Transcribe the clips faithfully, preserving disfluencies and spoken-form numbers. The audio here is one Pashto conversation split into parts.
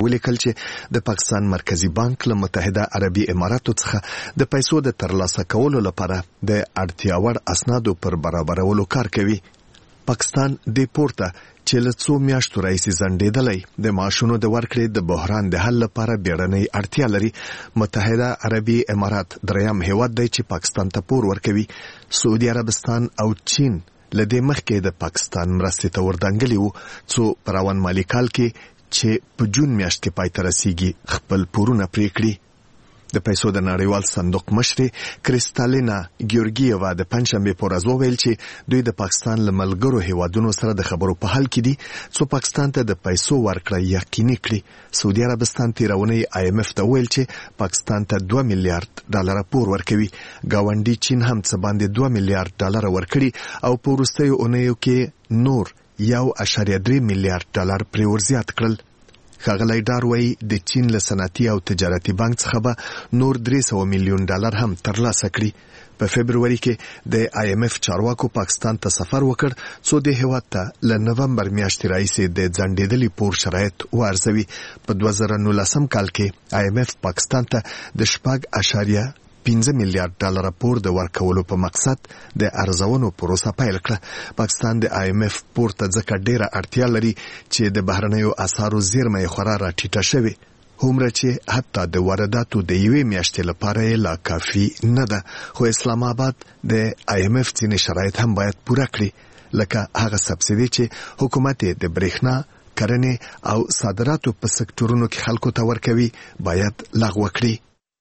ولیکل چې د پاکستان مرکزی بانک له متحده عربي اماراتو څخه د پیسو د ترلاسه کولو لپاره د اړتیا وړ اسنادو پر برابرولو کار کوي. پاکستان د پورته چې له څو میاشتو راهیسې ځنډېدلی د معاشونو د ورکړې د بحران د حل لپاره بیړنۍ اړتیا لري. متحده عربي امارات دریم هیواد دی چې پاکستان ته پور ورکوي. سعودي عربستان او چین له دې مخکې د پاکستان مرستې ته وردانګلي وو څو په روان مالي کال کې چې په جون میاشت کې پای ته رسیږي خپل پورونه پرې کړي. د پیسو د نړیوال صندوق مشر کریستالینا ګیورګیووا د پنځمبه پر ورځ وویل چې دوی د پاکستان له ملګرو هیوادونو سره د خبرو په حال کې دي څو پاکستان ته د پیسو ورکړه یقیني کړي. سعودي عربستان تیرونی آی ایم اف ته ویل چې پاکستان ته دوه میلیارډ ډالر پور ورکوي. گاونډي چین هم څه باندې دوه میلیارډ ډالر ورکړي او په وروستیو اونیو کې نور یو اشاریه درې میلیارډ ډالر پرې ورزیات کړل. ښاغلی ډار وایي د چین له صنعتي او تجارتي بانک څخه به نور درې سوه میلیون ډالر هم ترلاسه کړي. په فبروري کې د آی ایم اف چارواکو پاکستان ته سفر وکړ څو د هیواد ته له نومبر میاشتې راهیسې د ځنډېدلي پور شرایط وارزوي. په دوه زره نولسم کال کې آی ایم اف پاکستان ته د شپږ اشاریه پنځه میلیارډ ډالر پور د ورکولو په مقصد د ارزونو پروسه پیل کړه. پاکستان د آی ایم اف پور ته ځکه ډیره اړتیا لري چې د بهرنیو اسعارو زیرمه یې خورا راټیټه شوې، هومره چې حتی د وارداتو د یوې میاشتې لپاره یې لا کافي نه ده. خو اسلام آباد د آی ایم اف ځینې شرایط هم باید پوره کړي، لکه هغه سبسیدي چې حکومت د برېښنا، کرنې او صادراتو په سکتورونو کې خلکو ته ورکوي باید لغوه کړي.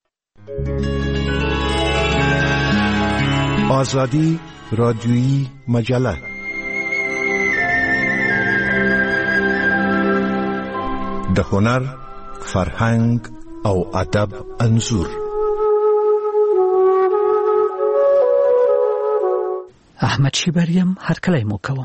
آزادی رادیویی مجله د هنر، فرهنګ او ادب انځور. احمد شیبریم هر کله مو کوم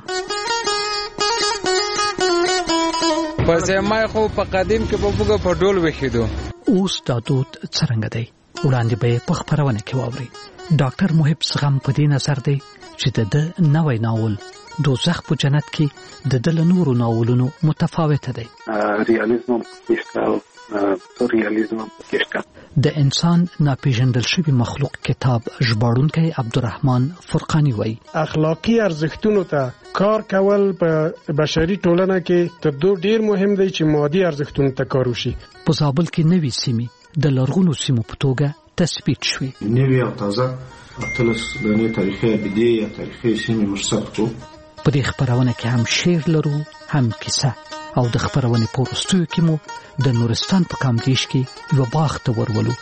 په زمای خو په قدیم کې په بوګه په ډول وخیدو. اوس دا دود څرنګه دی؟ وړاندې به په خبرونه کې واوري. ډاکټر محب زغم په دې نظر دی چې د نوې ناول دوزخ په جنت کې د دل نورو ناولونو متفاوت دی. ریالیزم پکې ریالیزم پکې د انسان ناپېژندل شوی مخلوق کتاب ژباړونکی عبدالرحمن فرقانی وایي اخلاقی ارزښتونو ته کار کول په بشري ټولنه کې تر دوه ډیر مهم دی چې مادي ارزښتونو ته کار وشي. په زابل کې نوې سیمې د لرغونو سیمو په توګه تثبیت شوي. نوې او تازه اتلس دنې تاریخي ابدي یا تاریخي سیمې مرصد کو. په دې خبرونه کې هم شعر لرو، هم کیسه، او د خبرونې په وروستیو کې مو د نورستان په کامدیش کې یو باغ ته ورولو.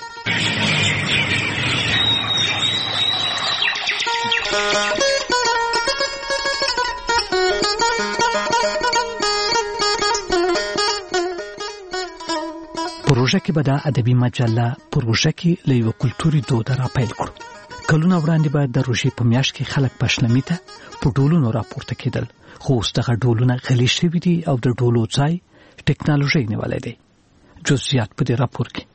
پروژه کې به د ادبي مجله پروژه کې له یو کلتوري دود را پیل کړو. کلونه وړاندې به د روژې په میاشت کې خلک پښلمي ته په ډولونو راپورته کېدل، خو اوس دغه ډولونه غلي شوي دي او د ډولو ځای ټکنالوژي نیولی دی. جزئیات په دې راپور کې.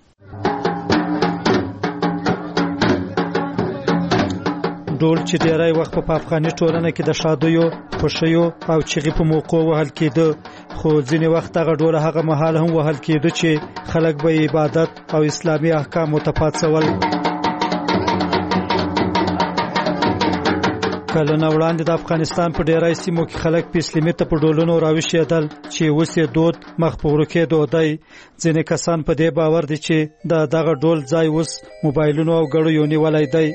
ډول چې ډیری وخت په افغاني ټولنه کې د شادیو، خوښیو او چغې په موقع وهل کېده، خو ځینې وخت دغه ډول هغه مهال هم وهل کېده چې خلک به عبادت او اسلامي احکام متفاوتول. کلونه وړاندې د افغانستان په ډیری سیمو کې خلک په اسلامي ته په ډولونو راوښیدل چې اوس یې دود مخ په ورکېدو دی. ځینې کسان په دې باور دي چې د دغه ډول ځای اوس موبایلونو او ګړیو نیولی دی.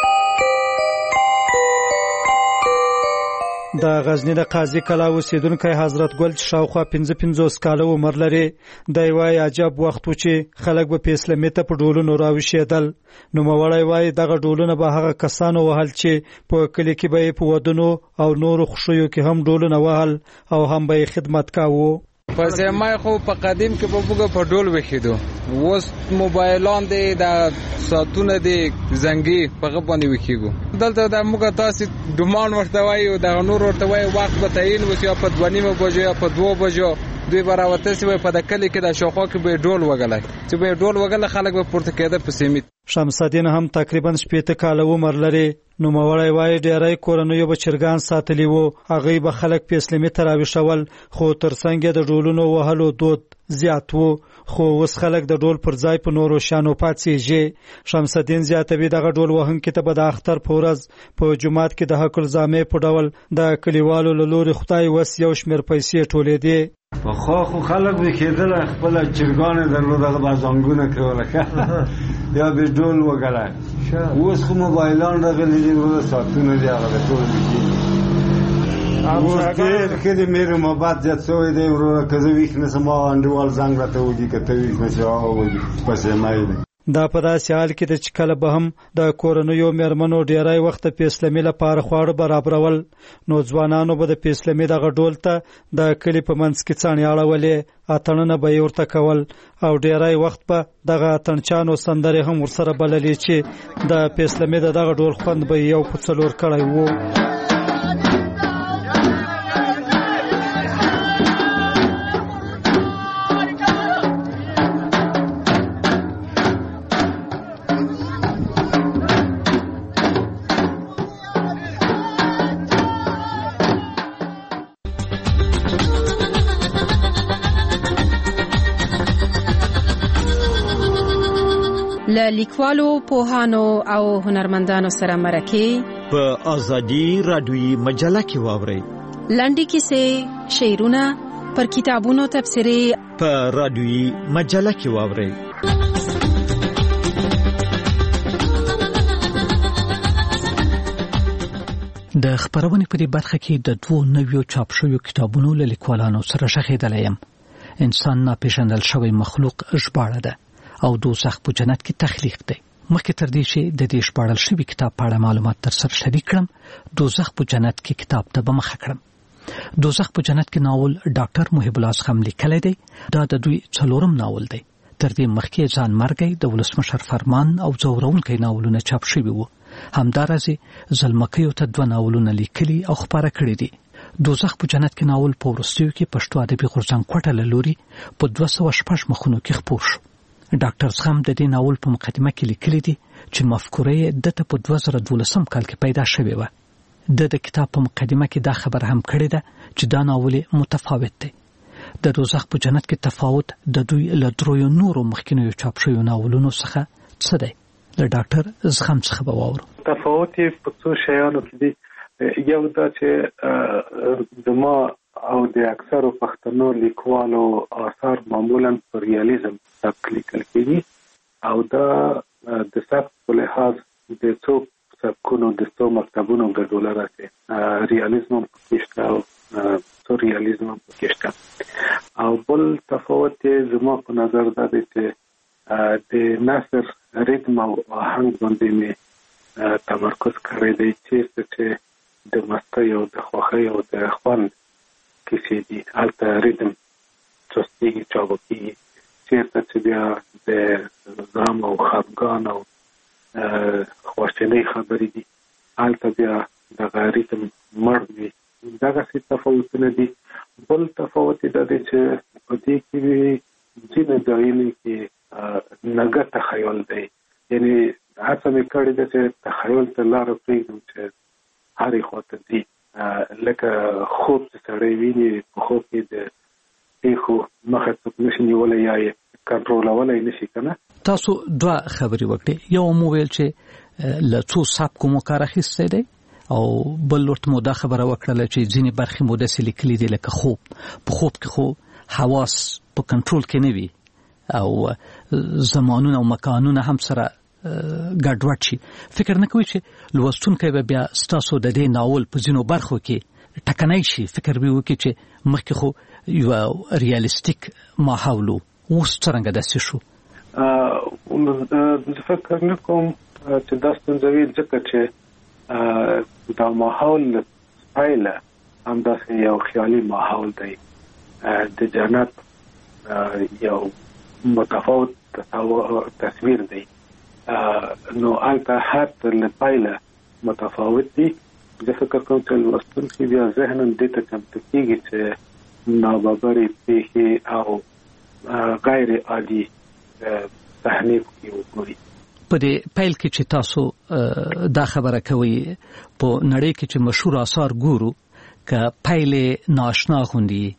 د غزنی د قاضي کلا اوسیدونکی حضرت ګل چې شاوخوا پنځه پنځوس کاله عمر لري، دی وایي عجب وخت و چې خلک به په اسلامي ته په ډولونو راوښیدل. نوموړی وایي دغه ډولونه به هغه کسانو وهل چې په کلي کې به یې په ودونو او نورو خوښیو کې هم ډولونه وهل او هم به یې خدمت کاوه. په زمای خو په قدیم کې په بوګه په ډول وخیدو. اوس موبایلان دی، د ساعتونه دی، زنګي په غو باندې وخیګو. دلته د موږ تاسو ډومان ورته وایو، د نور ورته وایو وخت به تعین وسی په دوه نیمه بجې یا په دوه بجو دوی براوته سی په د کلی کې د شوخو کې به ډول وګلای چې به ډول وګل خلک به پورته کېده په سیمه. شمس الدین هم تقریبا شپږ کاله عمر لري. نو موړی وایي ډیری کورنیو به چرګان ساتلی وو، هغه به خلک په اسلامي تراویح شول، خو ترڅنګ د ډولونو وهلو دود زیات وو خو اوس خلک د ډول پر ځای په نورو شانو پاتېږي. شمس الدین زیاتوي دغه ډول وهونکي ته به د اختر په ورځ په جومات کې د حق الزامې په ډول د کلیوالو له لوري خدای وس یو شمېر پیسې ټولېدې. په خو خو خلک به کېدل خپل چرګانې درلودل بازانګونه کړل یا به ډول وګړه. اوس خو موبایلان راغلي دي ورو ساتونه دی هغه ټول دي. اوس ډېر ښه دي مېرو محبت زیات شوی دی ورو که زه ویښ نه سم انډیوال زنګ راته وږي که ته ویښ نه شې هغه وږي پسې مای دی. دا په داسې حال کې ده چې کله به هم د کورنیو مېرمنو ډیری وخت د پیسلمي لپاره خواړه برابرول نو ځوانانو به د پیسلمي دغه ډول ته د کلي په منځ کې څاڼې اړولې اتڼونه به یې ورته کول او ډیری وخت به دغه اتڼچانو سندرې هم ورسره بللې چې د پیسلمي د دغه ډول خوند به یو په څلور کړی و. له لیکوالو پوهانو او هنرمندانو سره مرکه په ازادي رادیوي مجله کې واورئ. لنډې کیسې، شعرونه، پر کتابونو تبصرې په رادیوي مجله کې واورئ. د خبرونې په دې برخه کې د دوو نویو چاپ شویو کتابونو له لیکوالانو سره شخېدلی یم. انسان ناپېژندل شوی مخلوق ژباړه ده او دوزخ په جنت کې تخلیق دی. مخکې تر دې چې د دې ژباړل شوي کتاب په اړه معلومات در سره شریک کړم، دوزخ په جنت کې کتاب ته به مخه کړم. دوزخ په جنت کې ناول ډاکټر محب الله اصغم لیکلی دی. دا د دوی څلورم ناول دی. تر دې مخکې ځان مرګی، د ولسمشر فرمان او ځورونکی ناولونه چاپ شوي وو. همدارسې زلمکیو ته دوه ناولونه لیکلي او خپاره کړي دي. دوزخ په جنت کې ناول په وروستیو کې پښتو ادبي غورځنګ کوټه له لوري په دوه سوه شپږ مخونو کې خپور شو. ډاکټر اصغم د دې ناول په مقدمه کې لیکلي دي چې مفکوره یې دته په دوه زره دولسم کال کې پیدا شوې وه. د د کتاب په مقدمه کې دا خبر هم کړې ده چې دا ناول متفاوت دی. د دوزخ په جنت کې تفاوت د دوی له دریو نورو مخکینیو چاپ شویو ناولونو څخه څه دی؟ له ډاکټر اصغم څخه به واورو. تفاوت یې په څو شیانو کې دی. یو دا چې د ما او د اکثرو پښتنو لیکوالو آثار معمولا پر ریالیزم سبک لیکل کېږي او دا د سبک په لحاظ د څو سبکونو د څو مکتبونو ګډوله راځي. ریالیزم هم پکې شته او سورریالیزم هم پکې شته. او بل تفاوت یې زما په نظر دا دی چې د نثر ریتم او آهنګ باندې مې تمرکز کړی دی چې د مستۍ او د خوښۍ او د خوند کیسې دي. هلته ریتم چستېږي، چابکېږي. چېرته چې بیا د غم او خفګان او خواشینۍ خبرې دي هلته بیا دغه ریتم مړ وي. دغسې تفاوتونه دي. بل تفاوت یې دا دی چې په دې کې ځینې ځایونو کې نګه تخیل دی. یعنې هڅه مې کړې ده چې تخیل ته لاره پرېږدم چې هرې خواته ځي. لکه خوب چې سړی ویني په خوب کې د پیښو مخه څوک نشي نیولی یا یې کنټرولولی نشي که نه. تاسو دوه خبرې وکړې. یو مو ویل چې له څو سبکو مو کار اخیستی دی او بل ورته مو دا خبره وکړله چې ځینې برخې مو داسې لیکلي دي لکه خوب. په خوب کې خو حواس په کنټرول کې نه وي او زمانونه او مکانونه هم سره ګډوډ شي. فکر نه کوي چې لوستونکی به بیا ستاسو د دې ناول په ځینو برخو کې ټکنی شي؟ فکر به وکړي چې مخکې خو یو ریالیستیک ماحول و، اوس څرنګه داسې شو؟ زه فکر نه کوم چې دا ستونزه وي، ځکه چې دا ماحول پایله همداسې یو خیالي ماحول دی. د جنت یو متفاوت تصویر دی. نو هلته هر له پایله متفاوت دي. زه فکر کوم چې لوستونکي بیا ذهناً دې ته چمتو کېږي چې ناببرې پېښې او غیر عادي صحنې پکې وګوري. په دې پیل کې چې تاسو دا خبره کوئ په نړۍ کې چې مشهور آثار ګورو که پیل ناشنا غوندي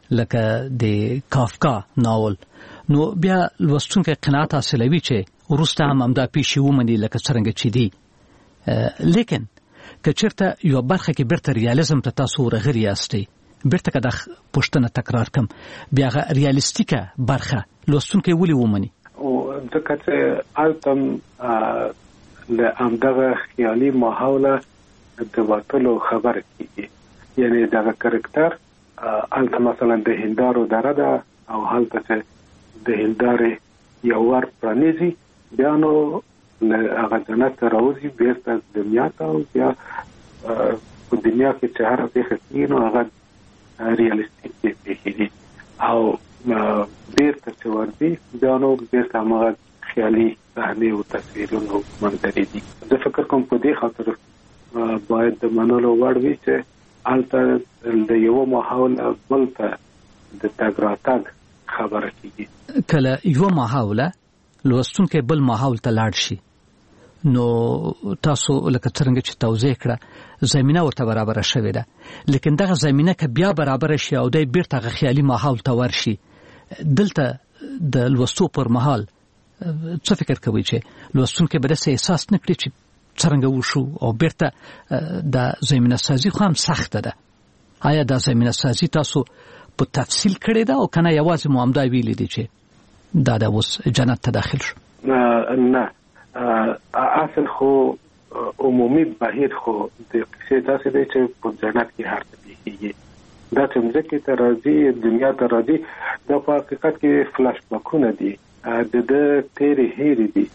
لکه د کافکا ناول نو بیا لوستونکو قناعت حاصلوي چې ورسته هم همدا پیښې ومني لکه څنګه چې دي. لیکن که چېرته یو برخه کې بیرته ریالیزم ته تاسو ورغلي یاستئ بیرته که دا پوښتنه تکرار کم بیا هغه ریالیستیکه برخه لوستونکو ولې ومني؟ ځکه چې هلته له همدغه خیالي ماحوله د وتلو خبره کېږي. یعنی دغه کرکټر هلته مثلا د هندارو دره ده او هلته چې د هندارې یو ور پرانیزي بیا نو هغه جنت ته راوځي بیرته دنیا ته او بیا په دنیا کې چې هره پېښه کېږي نو هغه ریالیستیک پېښې دي او بیرته چې ورځي بیا نو بیرته هماغه خیالي صحنې او تصویرونه منظرې دي. زه فکر کوم په دې خاطر باید د منلو وړ وي چې هلته د یو ماحول بل ته د تګ راتګ خبره کېږي. کله یو ماحوله لوستونکی بل ماحول ته لاړ شي نو تاسو لکه څنګه چې توضیح کړه زمينه ورته برابر شوې ده، لیکن دغه زمينه که بیا برابر شي او د بیرته غ خیالي ماحول ته ورشي دلته د لوستو پر مهال څه فکر کوي چې لوستونکی به داسې احساس نه کړي چې څنګه وشو او بیرته د زمينه سازي خو هم سخته ده. آیا د زمينه سازي تاسو په تفصیل کړی ده او کنه یوازې مو همدا ویلي دي چې دا د اوس جنت ته داخل شو؟ نه اصل خو عمومي بهیر خو د قصې داسې دی چې په جنت کې هر څه کېږي. دا چې مځکې ته راځي دنیا ته راځي دا په حقیقت کې فلاش بکونه دي د د تیرې هېرې دي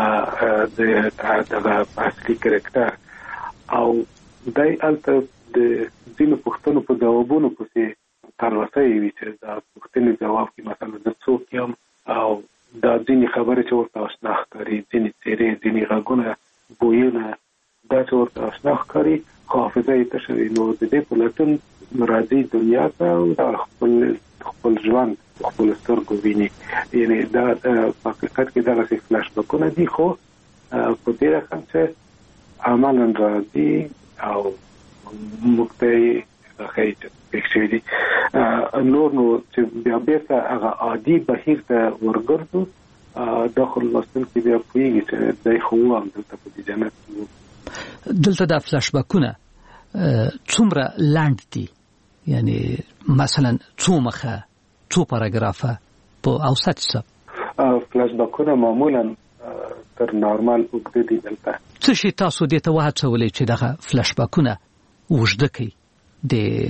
د دغه اصلي کرکټر او دی هلته د ځینو پوښتنو په ځوابونو پسې تلوسه وي چې دا پوښتنې ځواب کې مثلا زه څوک یم او دا ځینې خبرې چې ورته اشنا ښکاري ځینې څېرې ځینې غږونه بویونه دا چې ورته اشنا ښکاري خو حافظه یې تشه وي نو د دې په لټون راځي دنیا ته او دا خپل خپل ژوند خپل سترګو ویني. یعنې دا په حقیقت کې دغسې فلاش بکونه دي خو په دې رقم چې عملا راځي او موږ ته یې ښایي چې پېښ شوي دي. نور نو چې بیا بیرته هغه عادي بهیر ته ورګرځو دا خو لوستونکي بیا پوهېږي چې دی خو و هم دلته په دې جنت کې و. دلته دا فلاش بکونه څومره لنډ دي؟ یعنی مثلا څو مخه څو پاراګرافه په اوسط حساب؟ فلاش بکونه معمولا تر نارمال اوږده دي. دلته څه شي تاسو دې ته وهڅولی چې دغه فلاش بکونه اوږده کړي؟ د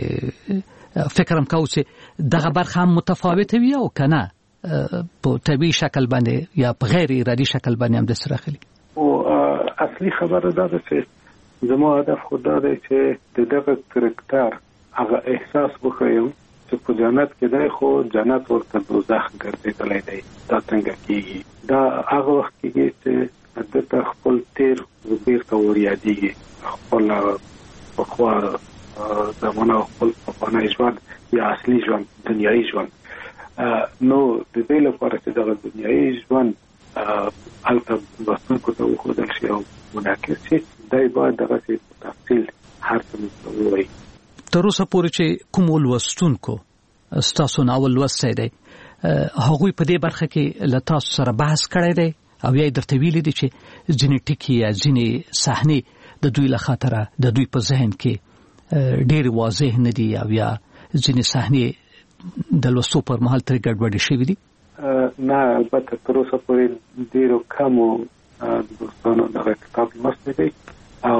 فکرم کوم چې دغه برخه هم متفاوته وي او کنه په طبیعي شکل باندې یا په غیر ارادي شکل باندې هم د سره خلی؟ او اصلي خبره دا ده چې زما هدف خو دا دی چې د دغه کرکټر هغه احساس وښیم چې په جنت کې دی خو جنت ورته دوزخ ګرځېدلی دی. دا څنګه کېږي؟ دا هغه وخت کېږي چې دته خپل تیر بیرته وریادېږي خپل پخوا زمانه خپل پخوانی ژوند یا اصلي ژوند دنیایي ژوند. نو د دې لپاره چې دغه دنیایي ژوند هلته لوستونکو ته وښودل شي او منعکس شي دی باید دغسې په تفصیل هر څه موږ ته ووایي. تر اوسه پورې چې کومو لوستونکو ستاسو ناول لوستی دی هغوی په دې برخه کې له تاسو سره بحث کړی دی او یا یې درته ویلي دي چې ځینې ټکي یا ځینې صحنې د دوی له خاطره د دوی په ذهن کې ډېر واضح نه دي او یا ځینې صحنې د لوستو پر مهال ترې ګډوډې شوي دي؟ نه البته تر اوسه پورې ډېرو کمو دوستانو دغه کتاب لوستی دی او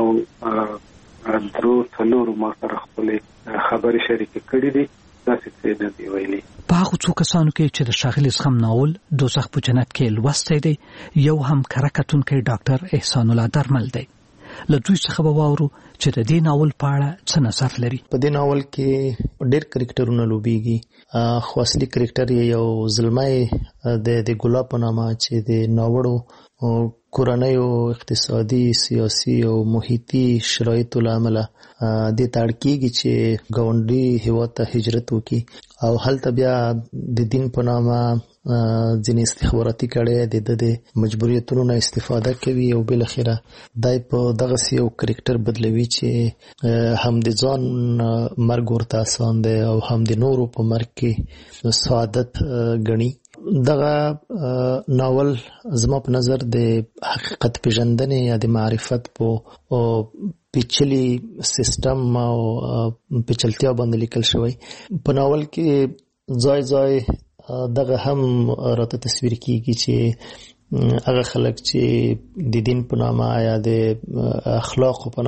درو څلورو ما سره خپلې خبرې شریکې کړي دي. داسې څه نه دي ویلي. په هغو څو کسانو کې چې د ښاغلي زغم ناول دوزخ په جنت کې لوستی دی یو هم کره کتونکی ډاکټر احسان الله درمل دی. له دوی څخه به واورو چې د دې ناول په اړه څه نظر لري. په دې ناول کې ډېر کرکټرونه لوبېږي خو اصلي کرکټر یې یو زلمی د د ګلاب په نامه چې د ناوړو کورنیو اقتصادي سیاسي او محیطي شرایطو له امله دې ته اړ کېږي چې ګاونډي هېواد ته هجرت وکړي او هلته بیا د دین په نامه ځینې استخباراتي کړي د د مجبوریتونو نه استفاده کوي او بل اخره دای په دغه یو کریکټر بدلوي چې هم د ځان مرګ ورته آسان دی او هم د نورو په مرګ کې سعادت غني. دغه ناول زما په نظر د حقیقت پیژندنې یا د معرفت په پیچلي سیستم او پیچلتیا باندې لیکل شوی. په ناول کې ځای ځای دغه هم راته تصویر کیږي چې هغه خلک چې د دین په نامه یا د اخلاق په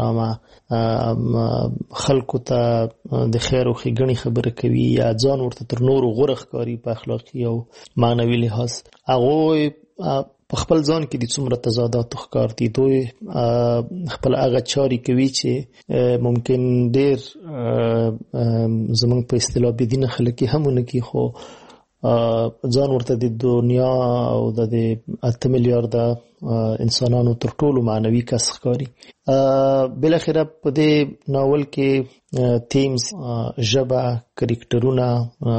نامه خلکو ته د خیر او ښېګڼې خبره کوي یا ځان ورته تر نورو غوره ښکاري په اخلاقي او معنوي لحاظ، هغوی په خپل ځان کې د څومره تضاداتو ښکار دي. دوی خپل هغه چارې کوي چې ممکن ډېر زموږ په اصطلاح بېدینه خلک هم ونه کړي، خو ځان ورته د دنیا او د اته میلیارده انسانانو تر ټولو معنوي کس ښکاري. بالاخره په دې ناول کې تیمز، ژبه، کرکټرونه،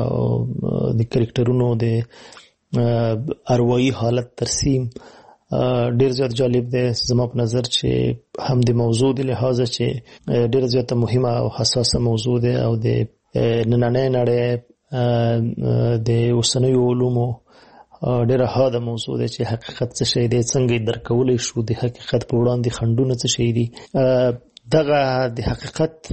د کرکټرونو د اروايي حالت ترسیم ډیر زیات جالب دی. زما په نظر چې هم د موضوع د لحاظه چې ډیر زیاته مهمه او حساسه موضوع دی او د نننۍ نړۍ د اوسنیو علومو ډیره حاده موضوع دی چې حقیقت څه شی دی، څنګه یې درک کولی شو، د حقیقت په وړاندې خنډونه څه شی دي. دغه د حقیقت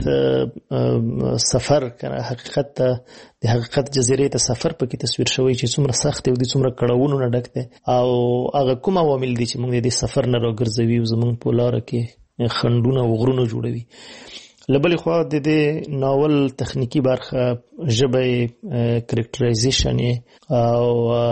سفر کنه حقیقت د حقیقت جزیرې ته سفر پکې تصویر شوی چې څومره سخت دی او د څومره کړاوونو نه ډک دی او هغه کوم عوامل دي چې موږ د سفر نه راګرځوي او زموږ په لاره کې خنډونه او غرونه جوړوي. لبلې خوا د دې ناول تخنیکی برخه، ژبه، کرکټرایزیشن او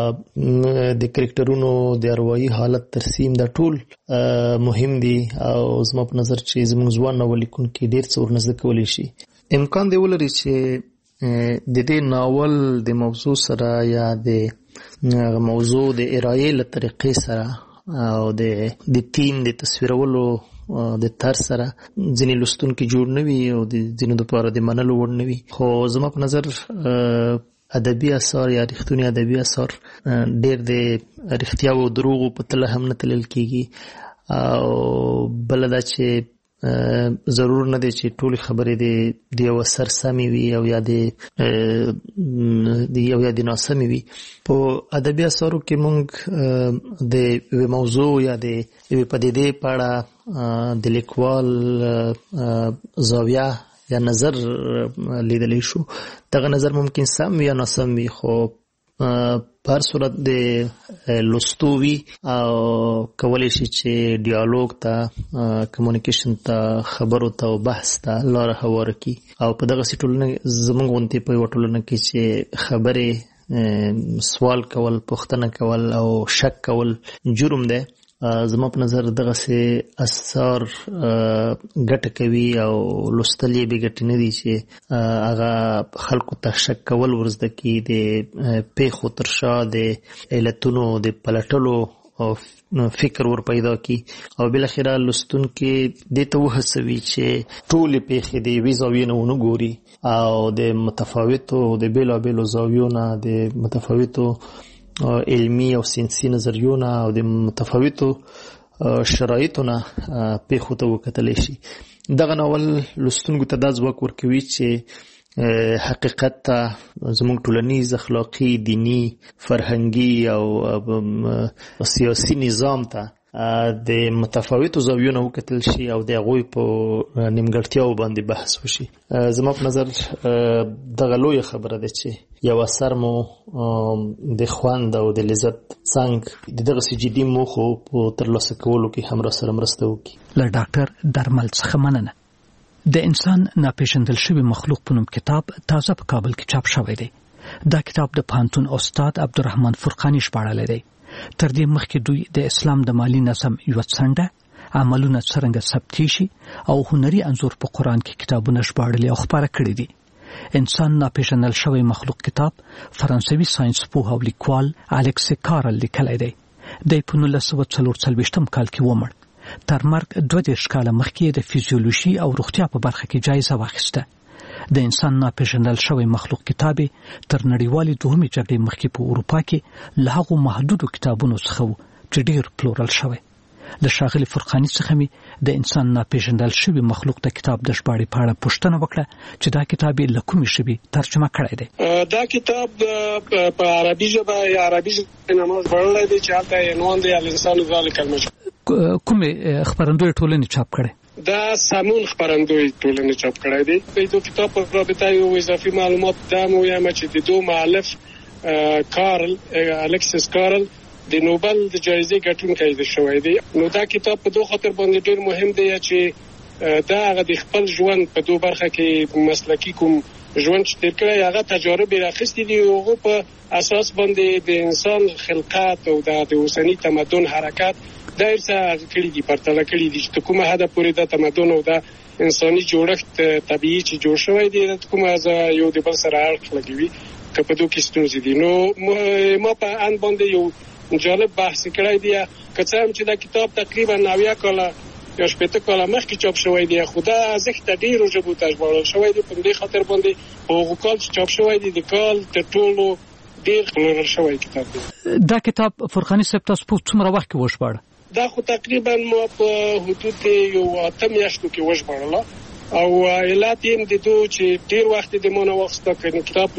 د کرکټرونو د اروايي حالت ترسیم دا ټول مهم دي او زما په نظر چې زموږ ځوان ناول لیکونکي ډېر څه ورنه کولی شي. امکان دی ولري چې د دې ناول د موضوع سره یا د موضوع د ارایې له طریقې سره او د تیم د تصویرولو د تر سره ځینې لوستونکي جوړ نه وي او د ځینو دپاره د منلو وړ نه وي، خو زما په نظر ادبي اثار یا رښتوني ادبي اثار ډېر د رښتیاو او دروغو په تله هم نه تلل کېږي او بله دا چې ضرور نه دی چې ټولې خبرې د یو اثر سمې وي او یا د یو یا د ناسمې وي. په ادبي اثارو کې موږ د یوې موضوع یا د یوې پدیدې په اړه د لیکوال زاویه یا نظر لیدلی شو. دغه نظر ممکن سم یا ناسم وي، خو په هر صورت د لوستو وي او کولی شي چې ډیالوګ ته، کمیونیکیشن ته، خبرو ته او بحث ته لاره هواره کړي او په دغسې ټولنه زموږ غوندې په یوه ټولنه کې چې خبرې سوال کول، پوښتنه کول او شک کول جرم دی، زما په نظر دغسې اثار ګټه کوي او لوستل یې بې ګټې نه دي چې هغه خلکو ته شک کول ورزده کړي، د پیښو تر شا د علتونو د پلټلو فکر ور پیدا کړي او بالاخره لوستونکي دې ته وهڅوي چې ټولې پیښې د یوې زاویې نه ونه ګوري او د متفاوتو د بېلابېلو زاویو نه، د متفاوتو علمی او ساینسي نظریونه او د متفاوتو شرایطو نه پیښو ته وکتلی شي. دغه ناول لوستونکو ته دا ځواک ورکوي چې حقیقت ته، زموږ ټولنیز، اخلاقي، دینی، فرهنګي او سیاسي نظام ته د متفاوتو زاویو نه وکتل شي او د هغوی په نیمګړتیاو باندې بحث وشي. زما په نظر دغه لویه خبره ده چې یو اثر مو د خوند او د لذت څنګ د دغسې جدي موخو په ترلاسه کولو کې هم راسره مرسته وکړي. له ډاکټر درمل څخه مننه. د انسان ناپېژندل شوي مخلوق په نوم کتاب تازه په کابل کې چاپ شوی دی. دا کتاب د پوهنتون استاد عبدالرحمن فرقاني ژباړلی دی. تر دې مخکې دوی د اسلام د مالی نظم یوه څنډه، عملونه څرنګه ثبتې شي او هنري انځور په قرآن کې کتابونه ژباړلي او خپاره کړي دي. انسان ناپېژندل شوی مخلوق کتاب فرانسوي ساینس پوه او لیکوال الکس کارل لیکلی دی. دی په نولس سوه څلور څلوېښتم کال کې ومړ. تر مرګ دوه دېرش کاله مخکې د فزیولوژي او روغتیا په برخه کې جایزه واخیسته. د انسان ناپېژندل شوی مخلوق کتاب تر نړیوالې دوهمې جګړې مخکې په اروپا کې له هغو محدودو کتابونو څخه و چې ډېر پلورل شوی. له ښاغلي فرقاني څخه مې د انسان ناپېژندل شوي مخلوق د کتاب د ژباړې په اړه پوښتنه وکړه چې دا کتاب یې له کومې ژبې ترجمه کړی دی. دا کتاب په عربي ژبه یا عربي ژبه نه ژباړلی دی چې هلته یې عنوان دی الانسان ذلک المجهول. کومې خپرندوی ټولنې چاپ کړی؟ دا سامون خپرندوی ټولنې چاپ کړی دی. د دې کتاب په رابطه یو اضافي معلومات دا مو وایم چې د دوه مؤلف کارل الکسیس کارل د نوبل د جایزې ګټونکی دی شوی دی. نو دا کتاب په دوه خاطر باندې ډیر مهم دی چې دا هغه د خپل ژوند په دوه برخه کې مسلکی کوم ژوند چې تیر کړی هغه تجارب راخستې دي او هغه په اساس باندې د انسان خلقت او د اوسنی تمدن حرکت دا څه کړی دي پرتله کړی دي چې کومه هدا پورې د تمدن او د انساني جوړښت طبيعي چې جوړ شوی دی د کومه از یو د بل سره اړخ لګوي که په دوه کې ستونزې دي. نو ما په ان باندې یو جالب بحث کړی دی که څه هم چې دا کتاب تقریبا نوي کاله یا شپږ کاله مخکې چاپ شوی دی خو دا ځکه ډیرو ژبو ته ژباړل شوی دی په دې خاطر باندې په هغه کال چې چاپ شوی دی د کال تر ټولو ډیر پلورل شوی کتاب دی. دا کتاب فرقاني صاحب تاسو په څومره وخت کې وژباړه؟ دا خو تقریبا ما په حدود یو اته میاشتو کې وژباړله او علت یې د دوه چې ډیر وخت د مونږ وخت کې کتاب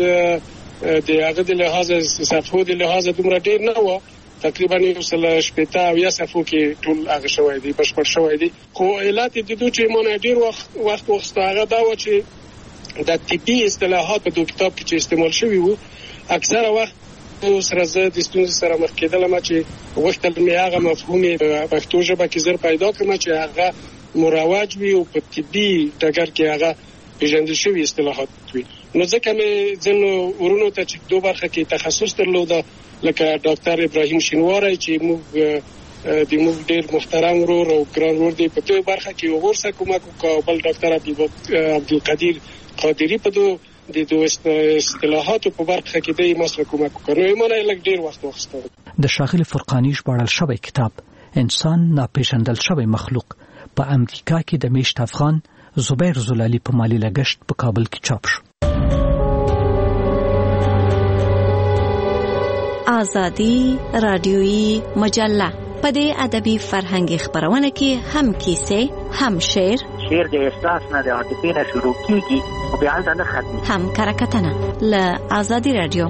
د هغه د لحاظ صفحو د لحاظ دومره ډیر نه و تقریبا یو سل شپږ او یا صفحو کې ټول هغه شوی دی بشپړ شوی دی. خو علت د دوه چې مونږ ډیر وخت وخت وخت هغه دا و چې د طبي اصطلاحات په دوه کتاب کې چې استعمال شوی وو اکثره وخت سره زه د ستونزې سره مخ کېدلم چې وختل مې هغه مفهوم په پښتو ژبه کې زر پیدا کړم چې هغه مروج وي او په طبي ډګر کې هغه پیژندل شوی اصطلاحات وي. نو ځکه مې ځینو ورونو ته چې دوه برخه کې تخصص درلوده لکه ډاکټر ابراهیم شینواری چې موږ د موږ ډېر محترم ورور او ګران ورور دی په دې برخه کې ورسره کومک وکړ بل ډاکټر عبدالقدیر قادری په دوه د دوه اصطلاحاتو په برخه کې د مسله کومک وکړ. نو مونږ لږ ډیر وخت واخیستو. د ښاغلي فرقاني ژباړل شوی کتاب انسان ناپېژندل شوی مخلوق په امریکا کې د میشت افغان زبیر زلالي په مالی لګښت په کابل کې چاپ شو. آزادی رادیویی مجله په دې ادبي فرهنګي خبرونه کې هم کیسې هم شعر شعر د احساس نه د عاطفې نه شروع کیږي او بیا د نه ختمي هم کرکټنه له آزادی رادیو.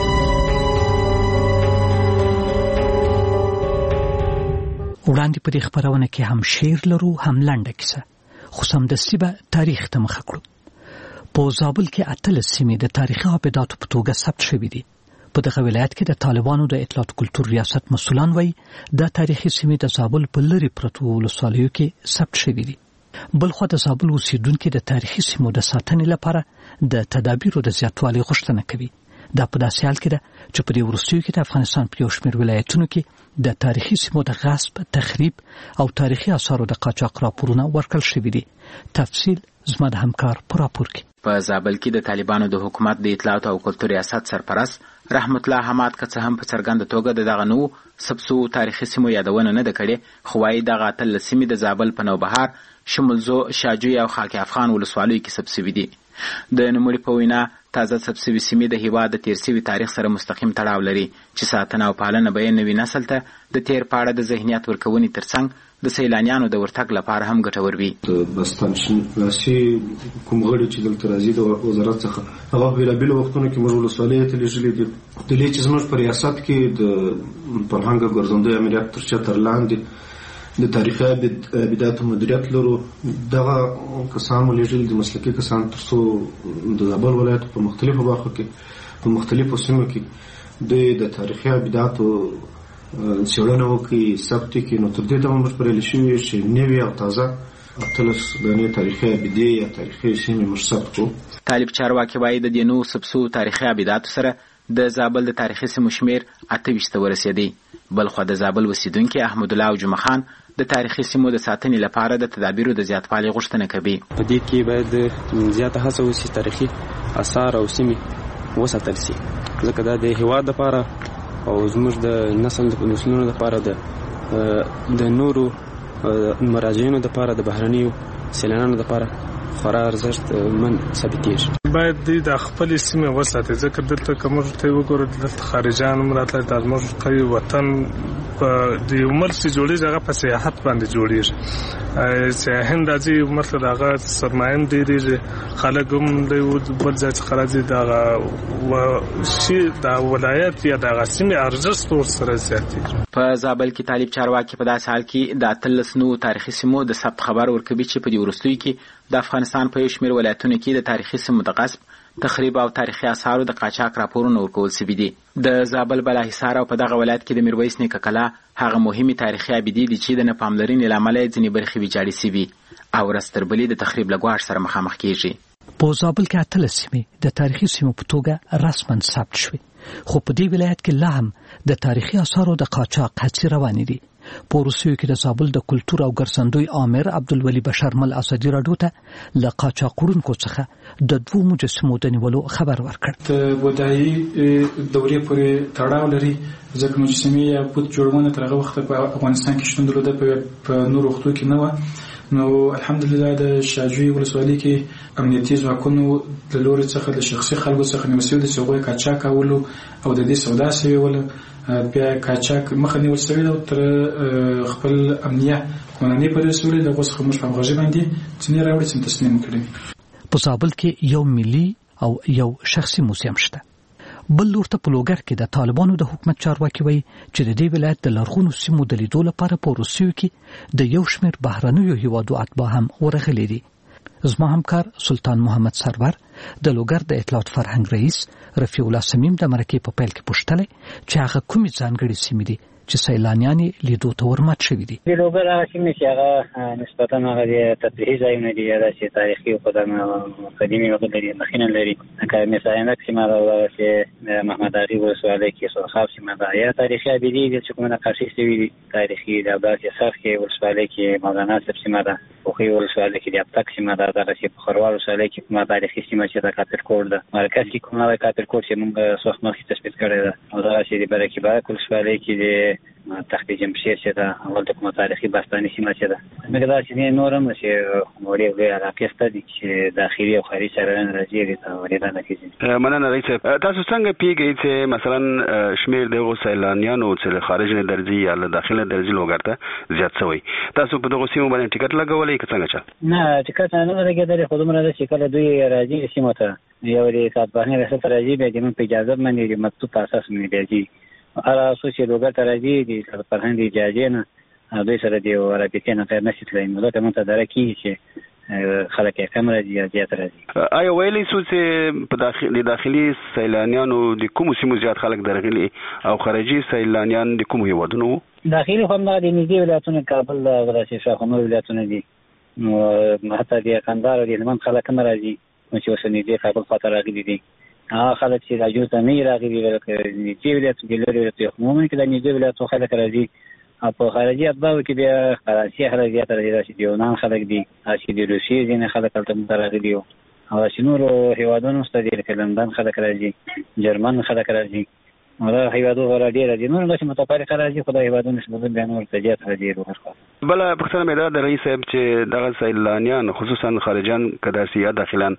وړاندې په دې خبرونه کې هم شعر لرو هم لنډه کیسه خو سمدستي به تاریخ ته مخه کړو. په زابل کې اتلس سیمې د تاریخي ابداتو په توګه ثبت شوې دي. په دغه ولایت کې د طالبانو د اطلاعات کلتور ریاست مسؤلان وایي د تاریخي سیمې د زابل په لرې پرتو ولسوالیو کې ثبت شوې دي. بلخو د زابل اوسیدونکو د تاریخي سیمو د ساتنې لپاره د تدابیرو د زیاتوالي غوښتنه کوي. دا په داسې حال کې ده چې په دې وروستیو کې د افغانستان په یو شمېر ولایتونو کې د تاریخي سیمو د غصب، تخریب او تاریخي آثارو د قاچاق راپورونه ورکړل شوي دي. تفصیل زما د همکار په راپور کې. په زابل کې د طالبانو د حکومت د اطلاعات او کلتور ریاست سرپرست رحمت الله حماد که څه هم په څرګنده توګه د دغه نو سبسو تاریخي سیمو یادونه نه ده کړې خو وايي دغه اتلس سیمې د زابل په نوبهار، شمولزو، شاجوی او خاک افغان ولسوالیو کې سب سوي دي. د نوموړي په وینا تازه سب سوي سیمې د هیواد د تیر سوي تاریخ سره مستقیم تړاو لري چې ساتنه او پالنه به یې نوي نسل ته د تیر په اړه د ذهنیت ورکونې ترڅنګ د سیلانیانو د ورتګ لپاره هم ګټور وي. د بستان شناسي کوم غړي چې دلته راځي د وزارت څخه هغه بیلابیل وختونو کې موږ ولسوالیو ته لیږلي دي. د دې چې زموږ په ریاست کې د فرهنګ ګرځندوی امریت تر چتر لاندې د تاریخي ابداتو مدیریت لرو دغه کسان ولېږل د مسلکي کسان تر څو د زابل ولایت په مختلفو برخو کې په مختلفو سیمو کې د تاریخي ابداتو څېړنه وکړي، ثبت کړي. نو تر دې ته موږ بریالي شوي چې نوي او تازه اتلس دانې تاریخي ابدې یا تاریخي سیمې موږ ثبت کړو. طالب چارواکي وایي د دې نو سبسو تاریخي ابداتو سره د زابل د تاریخي سیمو شمېر اته ویشت ته ورسېدی. بلخو د زابل اوسیدونکي احمد الله او جمعه خان د تاریخي سیمو د ساتنې لپاره د تدابیرو د زیاتوالي غوښتنه کوي. په دې کې باید زیاته هڅه وشي تاریخي آثار او سیمې وساتل شي ځکه دا د هېواد لپاره او زموږ د نسل د نسلونو لپاره د د نورو مراجعینو لپاره د بهرنیو سیلانیانو لپاره خورا ارزښت من ثابتېږي. باید دوی د خپل سیمه وساتي ځکه دلته کوم ته وګورئ دلته خارجان هم راتلل د زموږ کوي وطن په د عمر سي جوړیږي هغه په سیاحت باندې جوړیږي. سیاحین راځي عمر ته دغه سرمایه ډېرېږي خلک هم د بل ځای څخه راځي دغه شي د ولایت یا دغه سیمې ارزښت ورسره زیاتېږي. په زابل کې طالب چارواکي په داسې حال کې د اتلس نوو تاریخي سیمو د ثبت خبر ورکوي چې په دې وروستیو کې د افغانستان په یو شمېر ولایتونو کې د تاریخي سیمو د غصب تخریب او تاریخي اثارو د قاچاق راپورونه ورکول سوي دي. د زابل بالاحصار او په دغه ولایت کې د میرویس نیکه کلا هغه مهمې تاریخي ابدې دي چې د نه پاملرنې له امله یې ځینې برخې ویجاړې سوي او ورځ تر بلې د تخریب له ګواښ سره مخامخ کېږي. په زابل کې اتلس سیمې د تاریخي سیمو په توګه رسما ثبت شوي، خو په دې ولایت کې لا هم د تاریخي اثارو د قاچاق هڅې روانې دي. په روسیو کې د زابل د کلتور او ګرځندوی آمر عبدالولي بشر مل اسدي راډیو ته له قاچاقونکو څخه د دوو مجسمو د نیولو خبر ورکړ. د بودایي دورې پورې تړاو لري ځکه مجسمې یا بت جوړونه تر هغه وخته په افغانستان کې شتون درلوده، په نورو وختو کې نه و. نو الحمدلله د شاجوی ولسوالۍ کې امنیتي ځواکونو د لوري څخه د شخصي خلکو څخه نیول د سوغوي قاچاق کولو او د دې سودا سوي ول بیا قاچاق مخه نیول شوی او تر خپل امنیه قانوني پر رسول د غوښ خموش په غوږی باندې څنګه راوړي چې تسلیم کړي. په زابل کې یو ملي او یو شخصي موزیم شته. بل لورته په لوګر کې د طالبانو د حکومت چارواکي وایي چې د دې ولایت د لرغونو سیمو د لیدو لپاره په روسیو کې د یو شمېر بهرنیو هیوادو اتباع هم ورغلي دي. زما همکار سلطان محمد سرور د لوګر د اطلاعات فرهنګ رئیس رفیع الله سمیم د مرکې په پیل کې پوښتنه چې هغه کومې ځانګړې سیمې دي چې سیلانیان لیدو ته ورمات شوي دي. د لوګر هغه سیمې چې هغه نسبتا هغه د تفریحي ځایونه دي یا داسې تاریخي او قدیمي وګړي لري مخینه لري. لکه مثلا سیمه دا چې محمد علي ولسوالۍ کې سرخاب سیمه ده یا تاریخي ابدي دي چې کومه نقاشي شوي دي تاریخي د عباس یساف کې ولسوالۍ کې مولانا صاحب سیمه ده او خو ولسوالۍ کې د ابتک سیمه ده دغه چې په خروار ولسوالۍ کې کومه تاریخي سیمه چې د کاپرکوټ ده مرکز کې کومه د کاپرکوټ چې موږ څو وخت مخکې تثبیت کړی ده او دغه چې د برکې بارک ولسوالۍ کې د تخت جمشید چې دا اول د کومه تاریخي باستاني سیمه چې ده موږ دا چې نورم چې موري او علاقه ستدي چې داخلي او خارجي سره راځي ته ورته نه کیږي. مننه رئیس. تاسو څنګه پیږئ چې مثلا شمیر د سیلانیانو چې خارج نه درځي یا له داخله درځي لوګرته زیات شوی، تاسو په دغه سیمه باندې ټیکټ لګولې که څنګه چا؟ نه ټیکټ نه لګیدل، خو دومره چې کله دوی راځي سیمه ته یو د ساتبانه رسټ راځي به د من په اجازه باندې مکتوب اساس نه دیږي هر اساس چې لوګر ته راځي د فرهنګ اجازه نه دوی سره دی ورابطه نه کوي نشي تلای نو دا ته مونږ درکې چې خلک یې کم راځي یا زیات راځي. آیا ویلې سو چې په داخلي داخلي سیلانیانو د کوم سیمو زیات خلک درغلي او خارجي سیلانیان د کوم هیوادونو؟ داخلي هم د نږدې ولایتونو کابل وراسي شاخونو ولایتونه دي نو حتی د کندهار او د هلمند خلک هم راځي چې اوسنۍ د کابل خاطر راغلي دي. هغه خلک چې راځي ته نه راغلي ولکه نږدې ولایت د لوري ته عموما کې د نږدې ولایت خلک راځي او په خارجي اتباعو کې بیا فرانسې خلک زیات راځي چې یونان خلک دي چې د روسیې ځینې خلک هلته راغلي او چې نورو هیوادونو څخه دي لکه لندن خلک راځي جرمن خلک راځي او دا هیوادو غوړه ډېر راځي نور داسې متفرقه راځي خو دا هیوادونه نسبتا بیا نور ته زیات راځي. بله پوښتنه مې دا د رئیس صاحب چې دغه سیلانیان خصوصا خارجان که داسې یا داخلان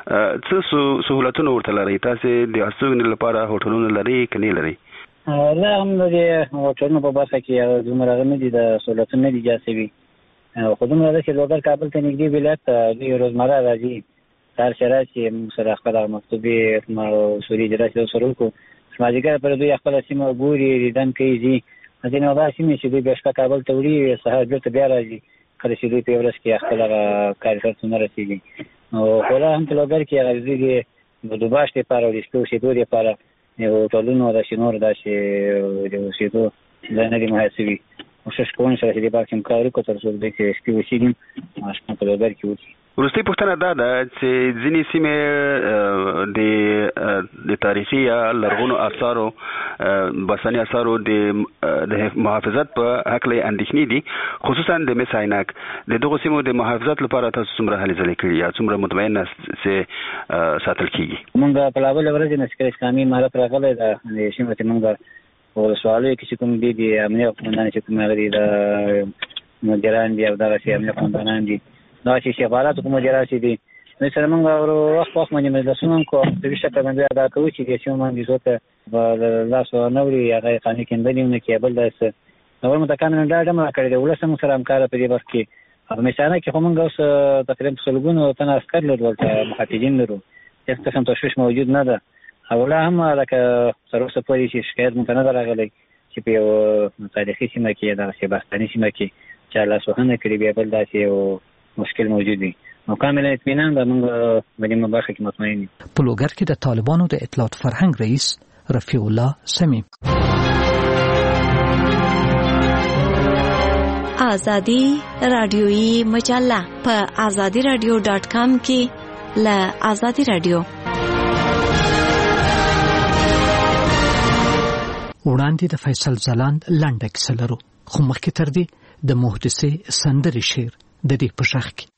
څه سهولتونه ورته لرئ؟ تاسې د استوګنې لپاره هوټلونه لرئ که نه لرئ؟ لا هم د هوټلونو په برخه کې دومره نه دي د سهولتونه نه دي ایجاد شوي خو دومره ده چې لوګر کابل ته نږدې ولایت دوی روزمره راځي سهار چې راشي موږ سره خپله مکتوبې اصولي اجرا سره وکړو مازدیګر پر دوی خپله سیمه ګوري دیدن کوي ځي ځینې هغه سیمې چې دوی بیا شپه کابل ته وړي سهار بېرته بیا راځي کله چې دوی په یوه ورځ کې خپل هغه کاري ونه رسېږي نو خو لا هم په لوګر کې هغه دوی د دوباشت لپاره او د شپې اوسېدو لپاره یو هوټلونو داسې نور داسې د اوسېدو ځای نه دي مهیا شوي کوشش کوم چې د دې باره کې هم کار وکړو تر څو دوی چې شپې اوسېږي شپه په لوګر کې وکړي. وروستۍ پوښتنه دا ده چې ځینې سیمې د د تاریخي یا لرغونو اثارو باستاني اثارو د محافظت په هکله اندېښنې دي خصوصا د مس عینک د دغو سیمو د محافظت لپاره تاسو څومره هلې ځلې کړي یا څومره مطمئن یاست چې ساتل کېږي؟ موږ په لا بله ورځ نسکر اسلامي امارت راغلی ده د سیمو چې موږ په ولسوالیو کې چې کوم دي د امنیه قومندان چې کوم هغه دي د مدیران دي او دغسې امنیه قومندانان دي دا چې شغالات کوم جراسي دي مثلا موږ ورو وخت وخت باندې مجلسونه کوو په ویشه باندې ادا کوو چې چې موږ زوته لاس نوري هغه قانوني کېندنه کې بل داسه نو موږ تکانه دا ډم کړی دی ولسم سره همکار په دې وخت کې په مثلا کې هم موږ اوس تقریبا څلګونو تن عسكر لرل محافظین لرو هیڅ قسم تشویش موجود نه ده او لا هم لکه تر اوسه پورې چې شکایت مونږ نه راغلی چې په یو تاریخي سیمه کې دا شبستاني سیمه کې چې لاسوهنه کړې بیا بل داسې یو مشکل موجود دی نو کامل اطمینان ده موږ باندې مبارک کې مطمئن یو. په لوګر کې د طالبانو د اطلاعات فرهنګ رئیس رفیع الله سمیم آزادی رادیویی مجله په آزادی رادیو ډاټ کام کې ل آزادی رادیو وړاندې د فیصل ځلاند لنډه کیسه لرو خو مخکې تر دې د محدثې سندرې شعر د دې په شاخ کې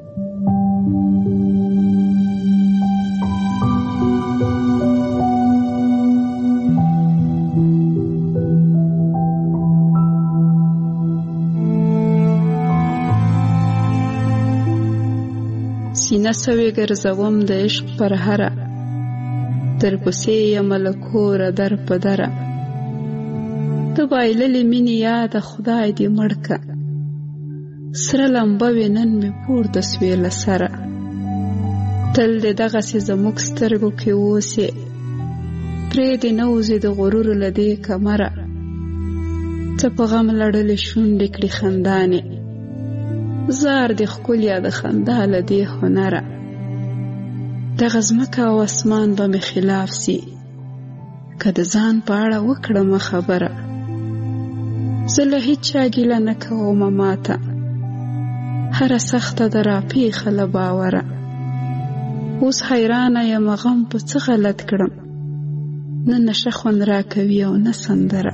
سینه سوی ګرځوم د عشق پر هره در پسې یم له کوره در په دره ته بایللې مینې یاده خدای دې مړ که سره لمبه وې نن مې پورته سوې له سره تل دې دغسې زموږ سترګو کې اوسې پرېږدې نه وځې د غرور له دې کمره ته په غم لړلې شونډې کړې خندانې زار دې ښکلیا د خندا له دې هنره دغه ځمکه او اسمان به مې خلاف سي که د ځان په اړه وکړم خبره زه له هیچا ګیله نه کوم ماته هره سخته ده راپېښه له باوره اوس حیرانه یم غم په څه غلط کړم نه نشه خوند راکوي او نه سندره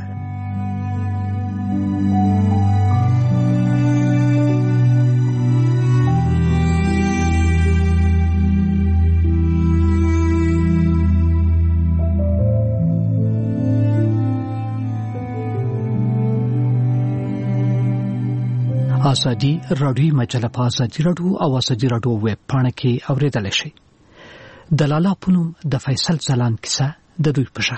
آزادی رادیویی مجله په آزادی رادیو او آزادی رادیو ویب پاڼه کې اوریدل شي. د لالا پونم د فیصل ځلاند کیسه د دوی په شاخ.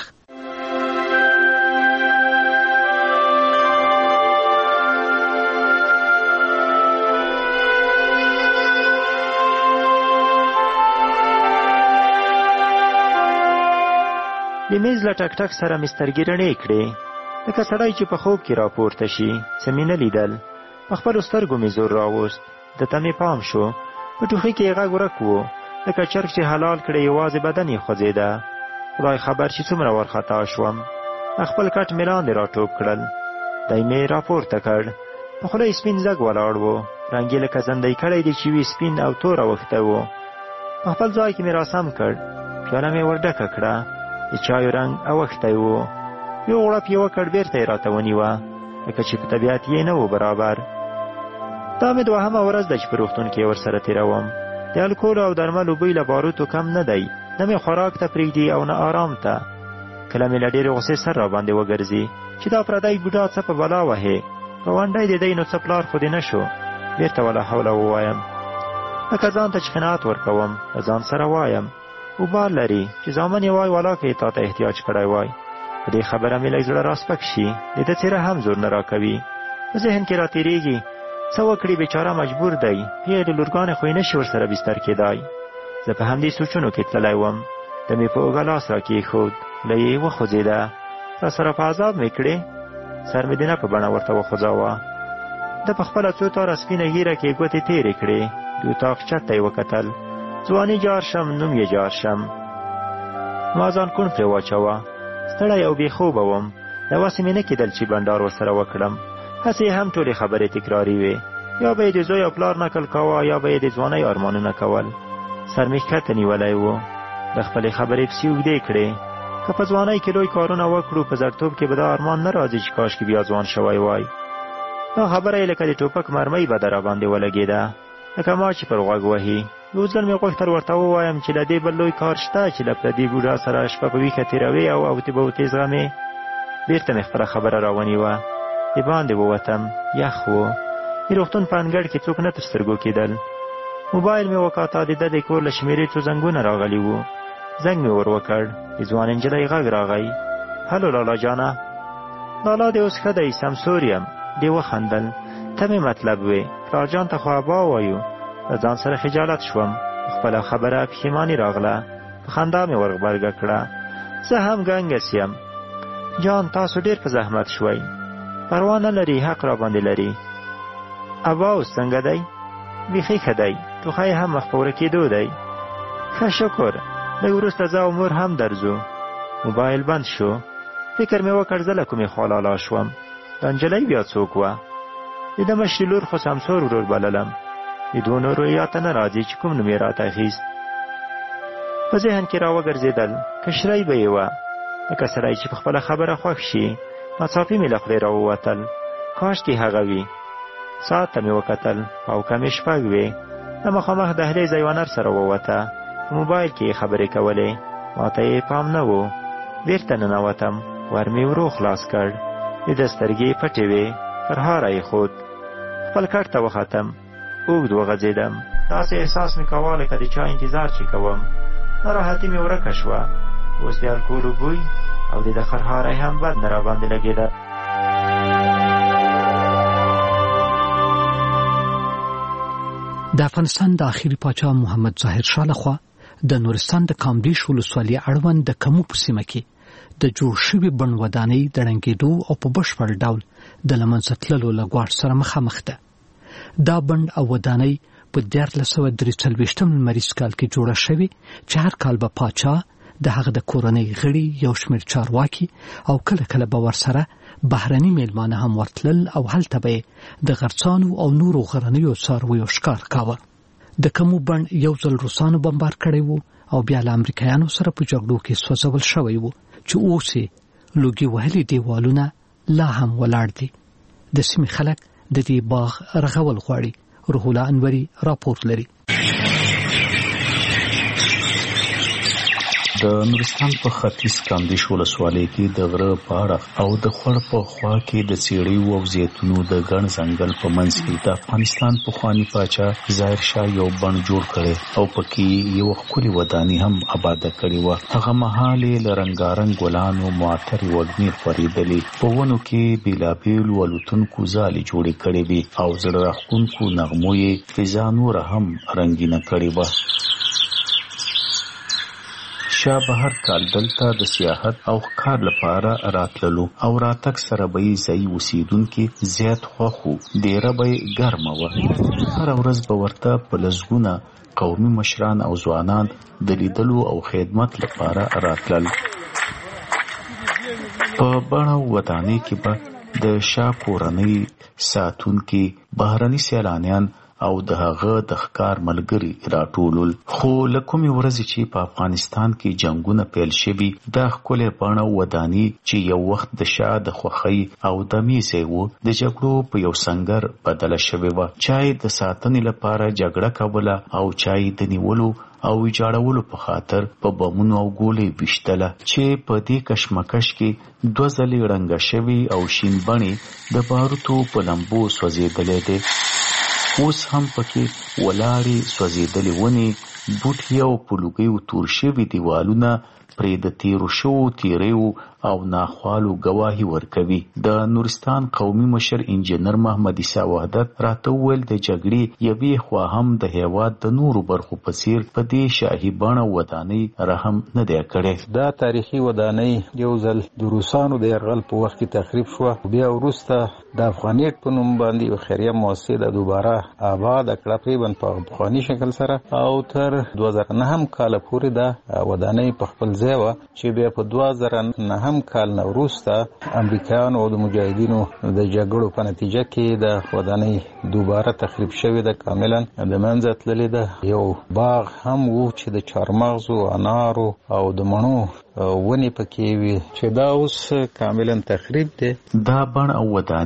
د میز له ټک ټک سره مې سترګې رڼې کړې لکه سړی چې په خوب کې راپورته شي. څه مې نه لیدل. په خپلو سترګو مې زور راوست. د ته مې پام شو. په ټوخي کې یې غږ ورک و لکه چرګ چې حلال کړی یوازې بدن یې خوځېده. خدای خبر چې څومره وارخطا شوم. خپل کټ مې لاندې راټوپ کړل. دی مې راپورته کړ. په خوله یې سپین زګ ولاړ و. رنګ یې لکه زندۍ کړی دی چې وي سپین او تور اوښته و. په خپل ځای کې مې راسم کړ. پیاله مې ورډکه کړه. د چایو رنګ اوښتی و. یو غړپ یې وکړ بېرته یې راته ونیوه لکه چې په طبیعت یې نه و برابر. دا مې دوهمه ورځ ده چې په روغتون کې ورسره تېروم. د الکولو او درملو بوی له باروتو کم نه دی. نه مې خوراک ته پرېږدي او نه آرام ته. کله مې له ډېرې غوسې سر راباندې وګرځي چې دا پردی بوډا څه په بلا وهې. ګاونډی د دی نو څه پلار خو دې نه شو. بېرته ولا حوله ووایم لکه ځان ته چې قناعت ورکوم. له ځان سره وایم وبال لري چې زامن یې وای والا که یې تا ته احتیاج کړی وای. په دې خبره مې لږ زړه راسپک شي. د ده څېره هم زور نه راکوي. په ذهن کې راتېرېږي څه وکړي بیچاره مجبور دی. بیا د لورګانې خو یې نه شي ورسره بستر کېدای. زه په همدې سوچونو کې تللی وم. د مې په اوږه لاس را کېښود. له یې وخوځېده. را سره په عذاب مې کړې. سر مې د نه په بڼه ورته وخوځاوه. ده په خپله څو تاره سپینه ږیره کې ګوتې تېرې کړې. د اطاق چت ته یې وکتل. ځواني جار شم نوم یې جار شم. ما ځان کون پرې واچوه. ستړی او بې خوبه وم. د وسې مې نه کېدل چې بنډار ورسره وکړم. هسې هم ټولې خبرې تکراري وې. یا به یې د زوی او پلار نکل کوه یا به یې د ځوانۍ ارمانونه کول. سر مې ښکته نیولی و. د خپلې خبرې پسې اوږدې کړې. که په ځوانۍ کې لوی کارونه وکړو په زړتوب کې به دا ارمان نه راځي چې کاشکې بیا ځوان شوی وای. دا خبره یې لکه د ټوپک مرمۍ به در راباندې ولګېده لکه ما چې پر غوږ وهي. یو ځل مې غوښتل ورته ووایم چې له دې بل لوی کار شته چې له پردي بوډا سره شپه په ویښه تېروې او اوتې به وتې زغمې. بېرته مې خپله خبره راونیوه. د باندې ووتم. یخ و. د روغتون په انګړ کې څوک نه تر سترګو کېدل. موبایل مې وکاته، د ده د کور له شمېرې څو زنګونه راغلي وو. زنګ مې ور وکړ، د ځوان نجلۍ غږ راغی: هلو لالا جانه. لالا دې اوس ښه دی؟ سمسور یم. دې وخندل: ته مې مطلب وې، پلار جان ته خو ابا وایو. له ځان سره خجالت شوم، خپله خبره پښیماني راغله. په خندا مې ور غبرګه کړه: زه هم ګنګس یم. جان تاسو ډېر په زحمت شوئ، پروا نه لري، حق را باندې لري. ابا اوس څنګه دی؟ بیخي ښه دی، ټوخی هم مخ په ورکېدو دی. ښه شکر، لږ وروسته زه او مور هم درځو. موبایل بند شو. فکر مې وکړ زه له کومې خوا لالا شوم. دا نجلۍ بیا څوک وه؟ د ده مشرې لور خو سمسور ورور بللم. د دوو نورو یاته نه راځي چې کوم نوم یې راته اخیست. په ذهن کې را وګرځېدل، کشرۍ به یې وه، لکه سړی چې په خپله خبره خوښ شي. ناڅاپي مې له خولې را ووتل: کاشکې هغه وي. ساعت ته مې وکتل، او کمې شپږ وې. د مخامخ دهلیز یوه نر سره ووته، په موبایل کې یې خبرې کولې. ما ته یې پام نه و. بېرته ننوتم، ور مې ورو خلاص کړ. د ده سترګې پټې وې، پر هاره یې ښود. خپل کټ ته وختم، اوږد وغځېدم. داسې احساس مې کوه لکه د چا انتظار چې کوم. ناراحتي مې ورکه شوه. اوس د الکولو بوی او د ده خرهاری هم بد نه راباندې لګېده. د افغانستان د آخري پاچا محمد ظاهر شاه لخوا د نورستان د کامدیش ولسوالۍ اړوند د کمو په سیمه کې د جوړ شوي بڼ ودانۍ د ړنګېدو او په بشپړ ډول د له منځه تللو له ګواښ سره مخامخ ده. دا بڼ او ودانۍ په دیارلس سوه درې څلوېښتم لمریز کال کې جوړه شوې چې هر کال به پاچا، د هغه د کورنۍ غړي، یو شمېر چارواکي او کله کله به ورسره بهرني میلمانه هم ورتلل او هلته به د غرڅانو او نورو غرنیو څارویو ښکار کاوه. د کمو بڼ یو ځل روسانو بمبار کړی و او بیا له امریکایانو سره په جګړو کې سوځول شوی و چې اوس یې لوګي وهلي دیوالونه لا هم ولاړ دي. د سیمې خلک د دې باغ رغول غواړي. روح الله انوري راپور لري. د نورستان په ختیځ کامدیش ولسوالۍ کې د غره په اړه او د خوړ په خوا کې د څېړیو او زیتونو د ګڼ ځنګل په منځ کې د افغانستان پخواني پاچا ظاهر شاه یو بڼ جوړ کړی او پکې یو ښکلې ودانۍ هم آباده کړې وه. هغه مهال یې له رنګارنګ ګلانو معطرې وږمې خورېدلې. په ونو کې بېلابېلو الوتونکو ځالې جوړې کړې وې او زړه راښکونکو نغمو یې فضا نوره هم رنګینه کړې وه. شاه به هر کال دلته د سیاحت او ښکار لپاره راتللو او راتګ سره به یې ځایي اوسېدونکي زیات خوښ وو. ډېره به یې ګرمه وه. هره ورځ به ورته په لسګونه قومي مشران او ځوانان د لیدلو او خدمت لپاره راتلل. په بڼ او ودانۍ کې به د شاه کورنۍ ساتونکي، بهرني سیلانیان او د هغه د ښکار ملګري راټولول. خو له کومې ورځې چې په افغانستان کې جنګونه پیل شوي، دا ښکلې بڼه ودانۍ چې یو وخت د شاه د خوښۍ او د میزې و، د جګړو په یو سنګر بدله شوې وه. چا یې د ساتنې لپاره جګړه کوله او چا یې د نیولو او ویجاړولو په خاطر په بمونو او ګولۍ ویشتله، چې په دې کشمکش کې دوه ځلې ړنګه شوي او شین بڼې د باروتو په لمبو سوځېدلې دي. اوس هم پکې ولاړې سوځېدلې ونې، بوټي او په لوګیو تور شوي دیوالونه پرې د تیرو شوو تیریو او ناخوالو ګواهي ورکوي. د نورستان قومي مشر انجینر محمد عیسی وحدت راته وویل د جګړې یوې خوا هم د هېواد د نورو برخو په څیر په دې شاهي بڼه ودانۍ رحم نه دی کړی. دا تاریخي ودانۍ یو ځل د روسانو د یرغل په وخت کې تخریب شوه، بیا وروسته د افغانیت په نوم باندې یو خیریه مؤسسې د دوباره آباد کړه، تقریبا په پخواني شکل سره، او تر دوه زره نهم کاله پورې دا ودانۍ په خپل ځای وه، چې بیا په دوه زره نهم کال نه وروسته امریکایانو او د مجاهدینو د جګړو په نتیجه کې د ودانۍ دوباره تخریب شوې ده، کاملا د منځه تللې ده. یو باغ هم و چې د چارمغزو، انارو او د مڼو ونې پکې وي، چې دا اوس کاملا تخریب دی. دا بڼ او ودانۍ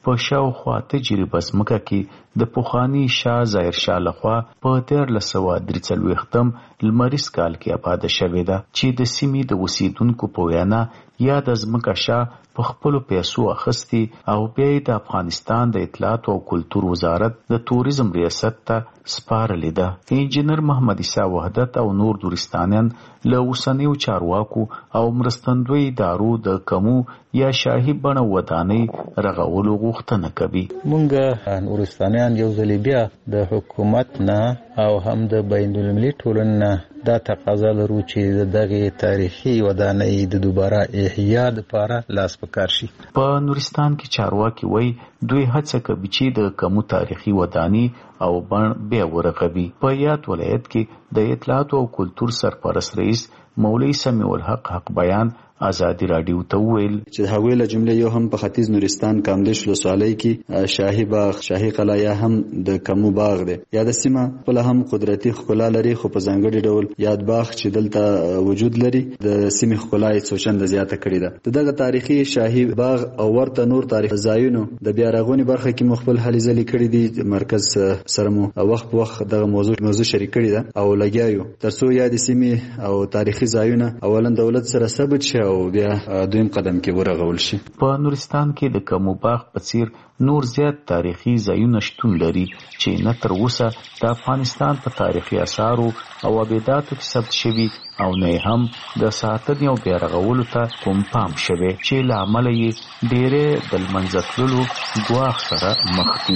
په شاوخوا تجربه ځمکه کې د پخواني شاه ظاهر شاه لخوا په دیارلس سوه درې څلوېښتم لمریز کال کې آباده شوې ده چې د سیمې د اوسیدونکو په وینا یا د ځمکه شاه په خپلو پیسو اخیستي او بیا یې د افغانستان د اطلاعات او کلتور وزارت د توریزم ریاست ته سپارلې ده. انجینر محمد عیسی وحدت او نور نورستانیان له اوسنیو چارواکو او مرستندوی ادارو د کمو یا شاهي بڼه ودانۍ رغولو غوښتنه کوي. مونږ نورستانیان یو ځل بیا د حکومت نه او هم د بین المللي ټولنې نه دا تقاضا لرو چې دغه تاریخي ودانۍ د دوباره احیا لپاره لاس پکار شي. په نورستان کې چارواکي وایي دوی هڅه کوي چې د کمو تاریخي ودانۍ او بڼ بیا ورغوي. په یاد ولایت کې د اطلاعات او کلتور سرپرست رئیس مولوی سمیع الحق حق بیان آزادی رادیو ته ویل چې هغوی له جملې یو هم په ختیځ نورستان کامدیش ولسوالۍ کې شاهي باغ شاهي قلعه یا هم د کمو باغ دی. یا د سیمه خپل هم قدرتي ښکلا لري خو په ځانګړي ډول یاد باغ چې دلته وجود لري د سیمې ښکلا یې څو چنده زیاته کړې ده. د دغه تاریخي شاهي باغ او ورته نور تاریخي ځایونو د بیا رغونې برخه کې مو خپل هلې ځلې کړې دي. مرکز سره مو وخت په وخت دغه موضوع موضوع شریک کړې ده او لګیا یو تر څو یا د سیمې او تاریخي ځایونه اولا دولت سره ثبت شي او بیا دویم قدم کې ورغول شي. په نورستان کې د کمو باغ په څیر نور زیات تاریخي ځایونه شتون لري چې نه تر اوسه د افغانستان په تاریخي آثارو او ابداتو کې ثبت شوي او نه هم د ساتنې او بیا رغولو ته کوم پام شوی چې له امله یې ډېرې د لمنځه تللو ګواښ سره مخ دي.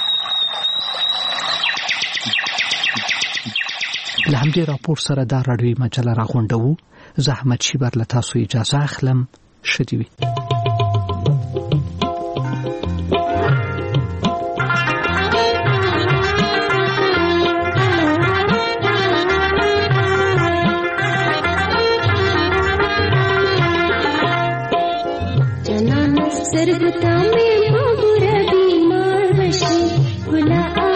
له همدې راپور سره دا راډیوي مجله راغونډوو. زه احمد شیبر له تاسو اجازه اخلم. ښه دې وي. جنان سرگتا میں بابور بیمار بشی گلا